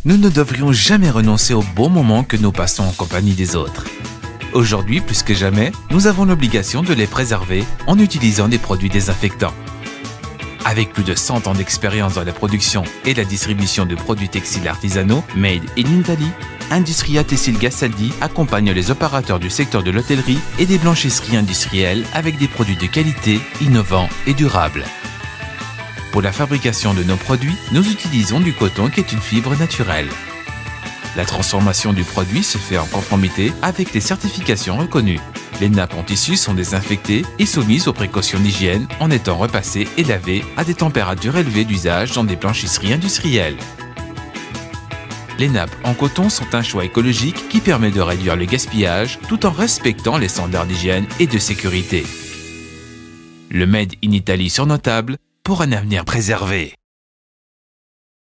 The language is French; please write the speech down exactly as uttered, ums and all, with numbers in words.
Nous ne devrions jamais renoncer aux bons moments que nous passons en compagnie des autres. Aujourd'hui, plus que jamais, nous avons l'obligation de les préserver en utilisant des produits désinfectants. Avec plus de cent ans d'expérience dans la production et la distribution de produits textiles artisanaux made in Italy, Industria Tessil Gastaldi accompagne les opérateurs du secteur de l'hôtellerie et des blanchisseries industrielles avec des produits de qualité, innovants et durables. Pour la fabrication de nos produits, nous utilisons du coton qui est une fibre naturelle. La transformation du produit se fait en conformité avec les certifications reconnues. Les nappes en tissu sont désinfectées et soumises aux précautions d'hygiène en étant repassées et lavées à des températures élevées d'usage dans des blanchisseries industrielles. Les nappes en coton sont un choix écologique qui permet de réduire le gaspillage tout en respectant les standards d'hygiène et de sécurité. Le Made in Italy sur nos tables pour un avenir préservé.